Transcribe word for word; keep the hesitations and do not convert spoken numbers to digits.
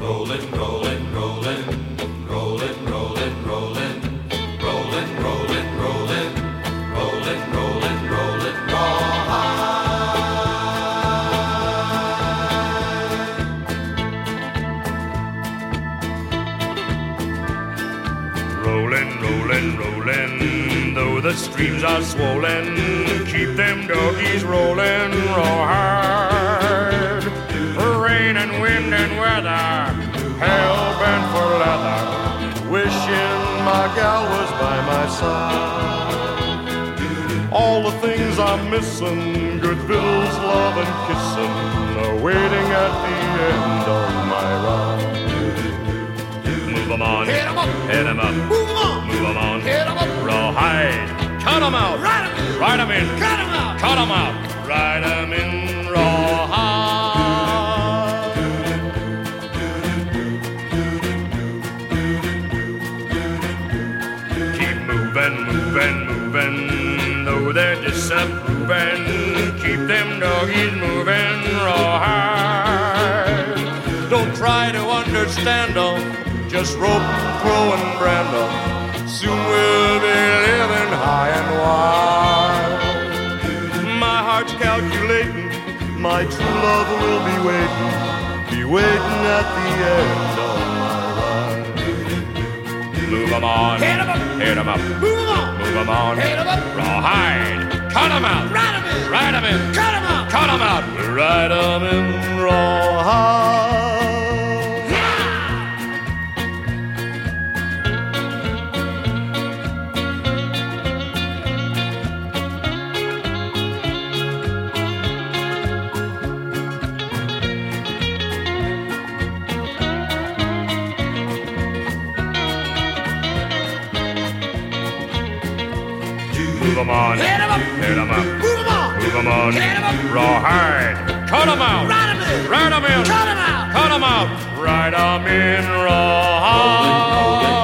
Rollin', rollin', rollin', rollin', rollin', rollin', rollin', rollin', rollin', rollin', rollin', rollin', rawhide. Rollin', rollin', rollin', though the streams are swollen, keep them doggies rollin' rawhide. Rain and wind and weather, hell bent for leather, wishing my gal was by my side. All the things I'm missing, good victuals, love and kissing, are waiting at the end of my ride. Move 'em on, hit 'em up, hit 'em up, move 'em on, move 'em on, hit 'em up, rawhide, cut 'em out, ride 'em in, ride 'em in, cut 'em out, cut 'em out, ride 'em in, rawhide. Movin', movin', movin', though they're disapproving, keep them doggies moving rawhide. Don't try to understand them, just rope, crow, and brand them. Soon we'll be living high and wide. My heart's calculating, my true love will be waiting, be waiting at the end of my ride. Move 'em on, hit 'em up, hit 'em up, move 'em on, move 'em on, hit 'em up, rawhide, cut 'em out, ride 'em in, ride 'em in, cut 'em out, cut 'em out, ride 'em in, rawhide. Move 'em on, hit 'em up, hit 'em up, move 'em on, move 'em on, hit 'em up, rawhide, cut 'em out, ride 'em in, ride 'em in, cut 'em out, cut 'em out, ride 'em in, rawhide.